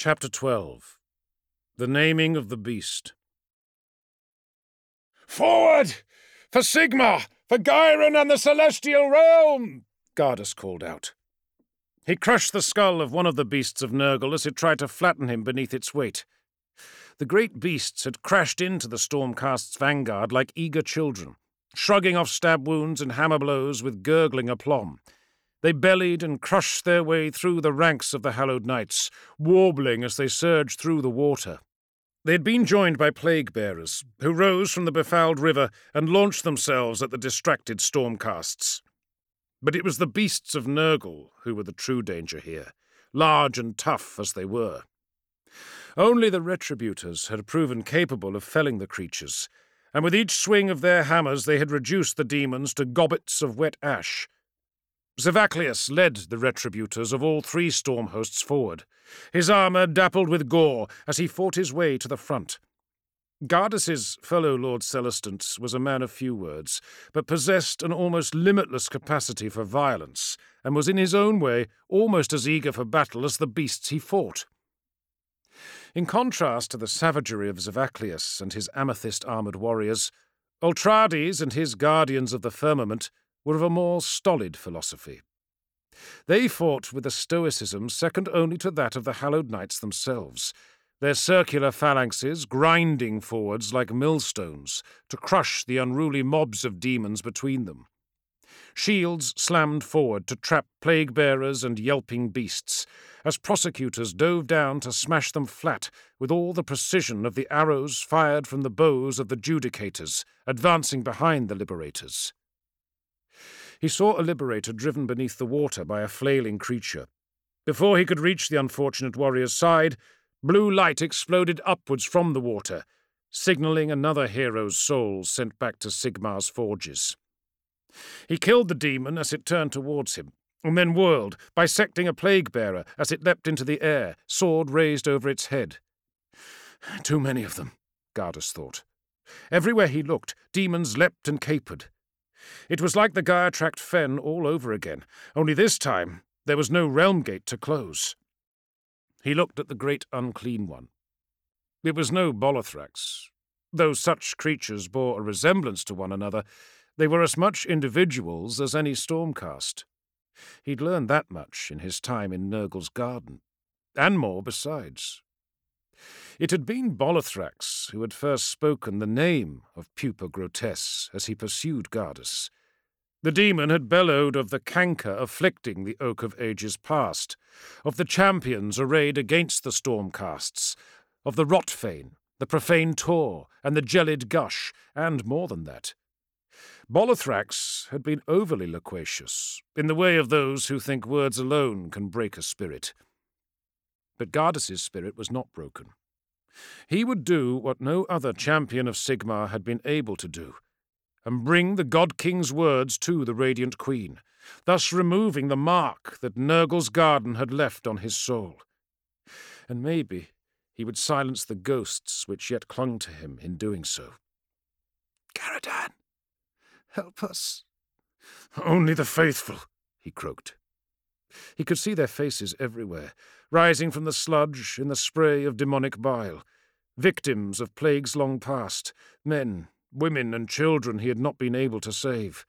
Chapter 12. The Naming of the Beast. "Forward! For Sigmar! For Gyron and the Celestial Realm!" Gardus called out. He crushed the skull of one of the beasts of Nurgle as it tried to flatten him beneath its weight. The great beasts had crashed into the Stormcast's vanguard like eager children, shrugging off stab wounds and hammer blows with gurgling aplomb. They bellied and crushed their way through the ranks of the Hallowed Knights, warbling as they surged through the water. They had been joined by plague-bearers, who rose from the befouled river and launched themselves at the distracted Stormcasts. But it was the beasts of Nurgle who were the true danger here, large and tough as they were. Only the Retributors had proven capable of felling the creatures, and with each swing of their hammers they had reduced the demons to gobbets of wet ash. Zevaclius led the Retributors of all three storm hosts forward, his armour dappled with gore as he fought his way to the front. Gardus's fellow Lord Celestant was a man of few words, but possessed an almost limitless capacity for violence, and was in his own way almost as eager for battle as the beasts he fought. In contrast to the savagery of Zevaclius and his amethyst-armoured warriors, Ultrades and his guardians of the firmament were of a more stolid philosophy. They fought with a stoicism second only to that of the Hallowed Knights themselves, their circular phalanxes grinding forwards like millstones to crush the unruly mobs of demons between them. Shields slammed forward to trap plague-bearers and yelping beasts, as prosecutors dove down to smash them flat with all the precision of the arrows fired from the bows of the judicators, advancing behind the liberators. He saw a liberator driven beneath the water by a flailing creature. Before he could reach the unfortunate warrior's side, blue light exploded upwards from the water, signalling another hero's soul sent back to Sigmar's forges. He killed the demon as it turned towards him, and then whirled, bisecting a plague-bearer as it leapt into the air, sword raised over its head. Too many of them, Gardus thought. Everywhere he looked, demons leapt and capered. It was like the Gaia-tract fen all over again, only this time there was no realm gate to close. He looked at the great unclean one. It was no Bolothrax. Though such creatures bore a resemblance to one another, they were as much individuals as any Stormcast. He'd learned that much in his time in Nurgle's garden, and more besides. It had been Bolothrax who had first spoken the name of Pupa Grotesse as he pursued Gardus. The demon had bellowed of the canker afflicting the Oak of Ages past, of the champions arrayed against the Stormcasts, of the Rotfane, the Profane Tor, and the Gelid Gush, and more than that. Bolothrax had been overly loquacious, in the way of those who think words alone can break a spirit. But Gardus's spirit was not broken. He would do what no other champion of Sigmar had been able to do, and bring the God King's words to the Radiant Queen, thus removing the mark that Nurgle's garden had left on his soul. And maybe he would silence the ghosts which yet clung to him in doing so. "Caradan, help us." "Only the faithful," he croaked. He could see their faces everywhere, rising from the sludge in the spray of demonic bile, victims of plagues long past, men, women, and children he had not been able to save.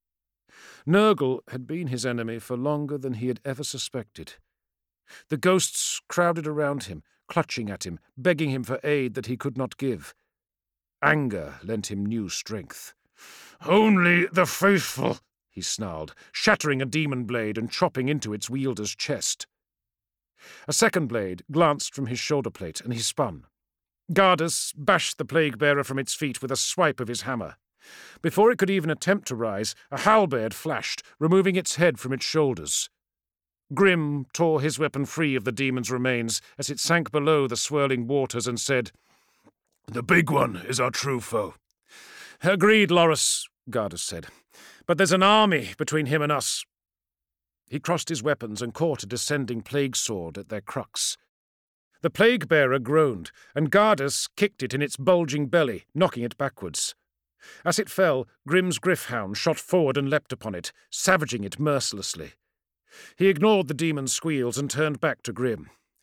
Nurgle had been his enemy for longer than he had ever suspected. The ghosts crowded around him, clutching at him, begging him for aid that he could not give. Anger lent him new strength. "Only the faithful," he snarled, shattering a demon blade and chopping into its wielder's chest. A second blade glanced from his shoulder plate, and he spun. Gardus bashed the plague-bearer from its feet with a swipe of his hammer. Before it could even attempt to rise, a halberd flashed, removing its head from its shoulders. Grim tore his weapon free of the demon's remains as it sank below the swirling waters and said, "The big one is our true foe." "Agreed, Loras," Gardus said. "But there's an army between him and us." He crossed his weapons and caught a descending plague sword at their crux. The plague-bearer groaned, and Gardus kicked it in its bulging belly, knocking it backwards. As it fell, Grim's Gryph-hound shot forward and leapt upon it, savaging it mercilessly. He ignored the demon's squeals and turned back to Grim.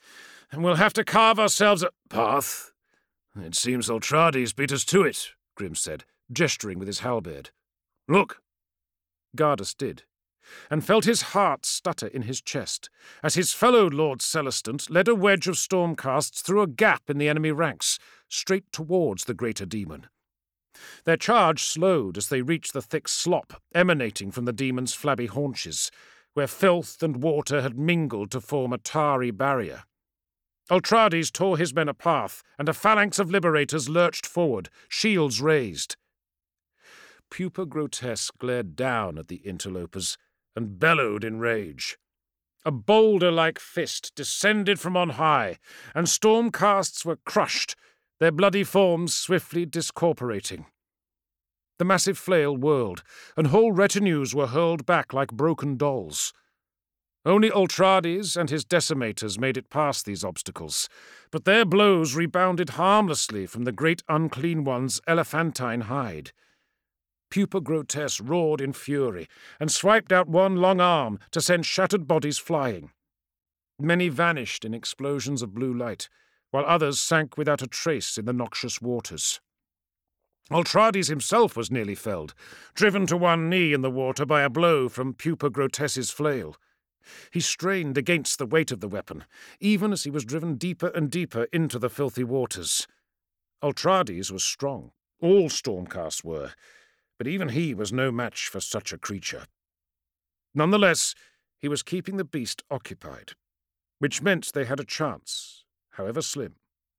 and we'll have to carve ourselves a path. It seems Ultrades beat us to it, Grim said, gesturing with his halberd. Look. Gardus did, and felt his heart stutter in his chest as his fellow Lord Celestant led a wedge of stormcasts through a gap in the enemy ranks, straight towards the greater demon. Their charge slowed as they reached the thick slop emanating from the demon's flabby haunches, where filth and water had mingled to form a tarry barrier. Ultrades tore his men a path, and a phalanx of liberators lurched forward, shields raised. Pupa Grotesque glared down at the interlopers and bellowed in rage. A boulder-like fist descended from on high, and stormcasts were crushed, their bloody forms swiftly discorporating. The massive flail whirled, and whole retinues were hurled back like broken dolls. Only Ultrades and his decimators made it past these obstacles, but their blows rebounded harmlessly from the great unclean one's elephantine hide. Pupa Grotesque roared in fury, and swiped out one long arm to send shattered bodies flying. Many vanished in explosions of blue light, while others sank without a trace in the noxious waters. Ultrades himself was nearly felled, driven to one knee in the water by a blow from Pupa Grotesque's flail. He strained against the weight of the weapon, even as he was driven deeper and deeper into the filthy waters. Ultrades was strong, all stormcasts were, but even he was no match for such a creature. Nonetheless, he was keeping the beast occupied, which meant they had a chance, however slim.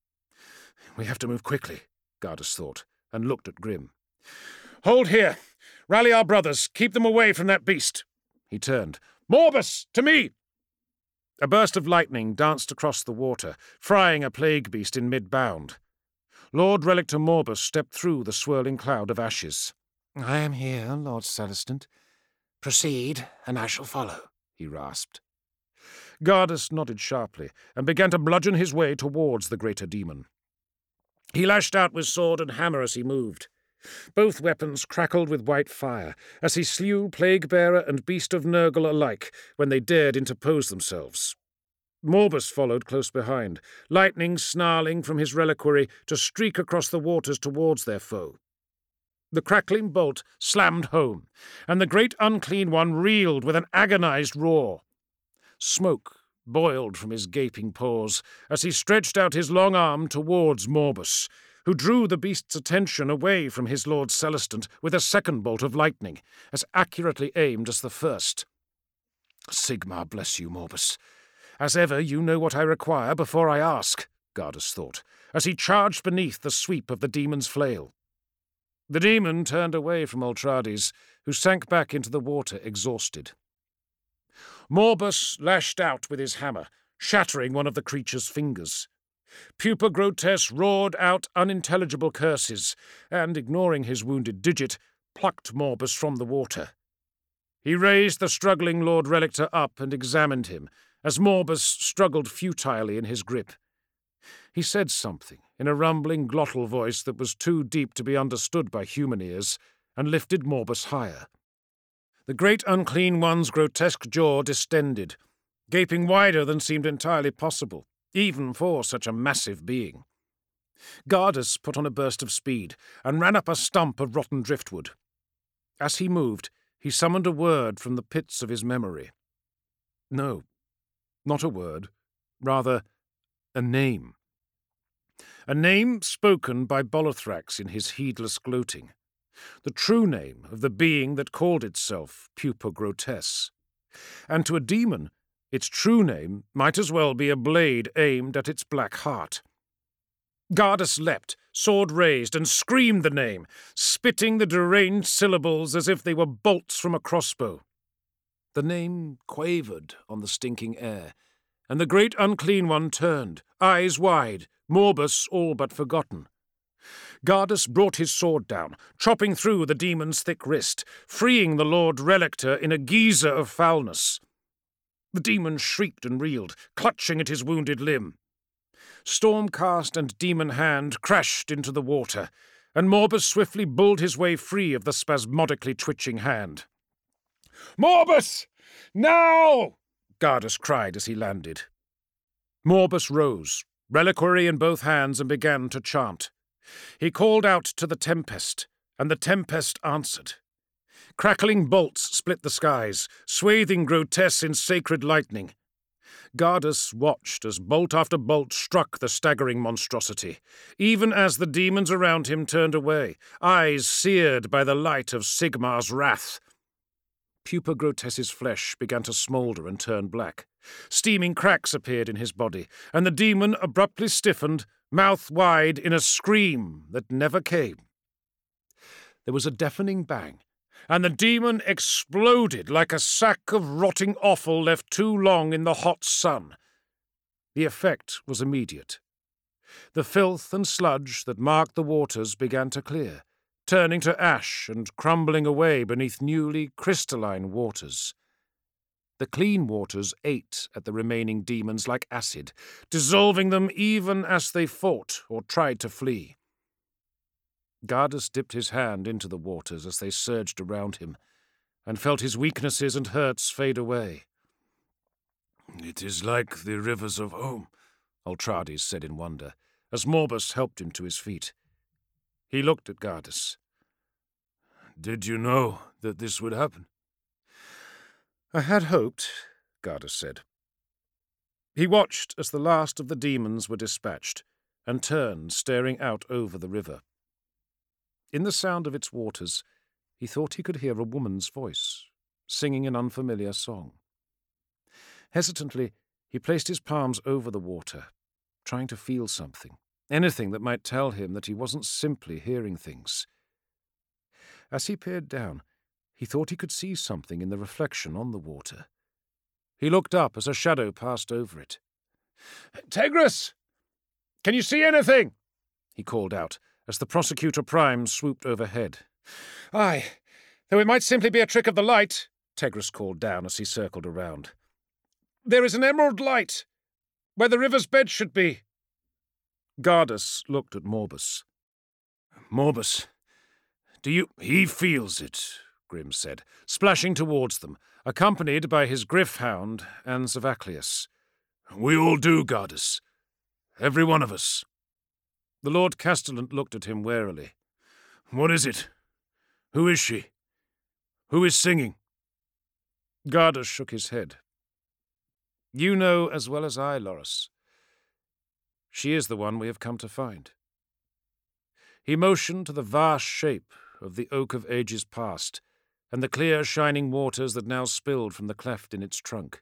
We have to move quickly, Gardus thought, and looked at Grim. Hold here! Rally our brothers! Keep them away from that beast! He turned. Morbus, to me! A burst of lightning danced across the water, frying a plague beast in mid-bound. Lord Relictor Morbus stepped through the swirling cloud of ashes. I am here, Lord Celestant. Proceed, and I shall follow, he rasped. Gardus nodded sharply, and began to bludgeon his way towards the greater demon. He lashed out with sword and hammer as he moved. Both weapons crackled with white fire, as he slew Plague-Bearer and Beast of Nurgle alike when they dared interpose themselves. Morbus followed close behind, lightning snarling from his reliquary to streak across the waters towards their foe. The crackling bolt slammed home, and the great unclean one reeled with an agonized roar. Smoke boiled from his gaping pores as he stretched out his long arm towards Morbus, who drew the beast's attention away from his Lord Celestant with a second bolt of lightning, as accurately aimed as the first. Sigmar bless you, Morbus. As ever, you know what I require before I ask, Gardus thought, as he charged beneath the sweep of the demon's flail. The demon turned away from Ultrades, who sank back into the water exhausted. Morbus lashed out with his hammer, shattering one of the creature's fingers. Pupa Grotesque roared out unintelligible curses, and, ignoring his wounded digit, plucked Morbus from the water. He raised the struggling Lord Relictor up and examined him, as Morbus struggled futilely in his grip. He said something in a rumbling glottal voice that was too deep to be understood by human ears, and lifted Morbus higher. The great unclean one's grotesque jaw distended, gaping wider than seemed entirely possible, even for such a massive being. Gardus put on a burst of speed and ran up a stump of rotten driftwood. As he moved, he summoned a word from the pits of his memory. No, not a word, rather a name. A name spoken by Bolithrax in his heedless gloating. The true name of the being that called itself Pupa Grotesque. And to a demon, its true name might as well be a blade aimed at its black heart. Gardus leapt, sword raised, and screamed the name, spitting the deranged syllables as if they were bolts from a crossbow. The name quavered on the stinking air, and the great unclean one turned, eyes wide, Morbus all but forgotten. Gardus brought his sword down, chopping through the demon's thick wrist, freeing the Lord Relictor in a geyser of foulness. The demon shrieked and reeled, clutching at his wounded limb. Stormcast and demon hand crashed into the water, and Morbus swiftly bulled his way free of the spasmodically twitching hand. Morbus! Now! Gardus cried as he landed. Morbus rose, reliquary in both hands, and began to chant. He called out to the tempest, and the tempest answered. Crackling bolts split the skies, swathing Grotesse in sacred lightning. Gardus watched as bolt after bolt struck the staggering monstrosity, even as the demons around him turned away, eyes seared by the light of Sigmar's wrath. Pupa Grotesse's flesh began to smoulder and turn black. Steaming cracks appeared in his body, and the demon abruptly stiffened, mouth wide, in a scream that never came. There was a deafening bang, and the demon exploded like a sack of rotting offal left too long in the hot sun. The effect was immediate. The filth and sludge that marked the waters began to clear, turning to ash and crumbling away beneath newly crystalline waters. The clean waters ate at the remaining demons like acid, dissolving them even as they fought or tried to flee. Gardus dipped his hand into the waters as they surged around him, and felt his weaknesses and hurts fade away. "It is like the rivers of home," Ultrades said in wonder, as Morbus helped him to his feet. He looked at Gardus. "Did you know that this would happen?" "I had hoped," Gardus said. He watched as the last of the demons were dispatched, and turned, staring out over the river. In the sound of its waters, he thought he could hear a woman's voice, singing an unfamiliar song. Hesitantly, he placed his palms over the water, trying to feel something, anything that might tell him that he wasn't simply hearing things. As he peered down, he thought he could see something in the reflection on the water. He looked up as a shadow passed over it. "Tegris! Can you see anything?" he called out, as the Prosecutor Prime swooped overhead. "Aye, though it might simply be a trick of the light," Tegris called down as he circled around. "There is an emerald light, where the river's bed should be." Gardus looked at Morbus. "Morbus, He feels it," Grimm said, splashing towards them, accompanied by his Gryph-hound and Zavaclius. "We all do, Gardus. Every one of us." The Lord Castellan looked at him warily. "What is it? Who is she? Who is singing?" Gardus shook his head. "You know as well as I, Loras. She is the one we have come to find." He motioned to the vast shape of the oak of ages past, and the clear, shining waters that now spilled from the cleft in its trunk.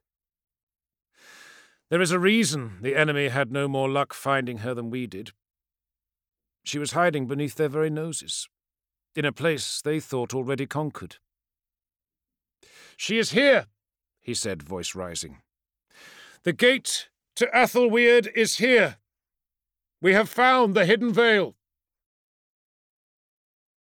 "There is a reason the enemy had no more luck finding her than we did. She was hiding beneath their very noses, in a place they thought already conquered." "She is here," he said, voice rising. "The gate to Athelweird is here. We have found the hidden veil."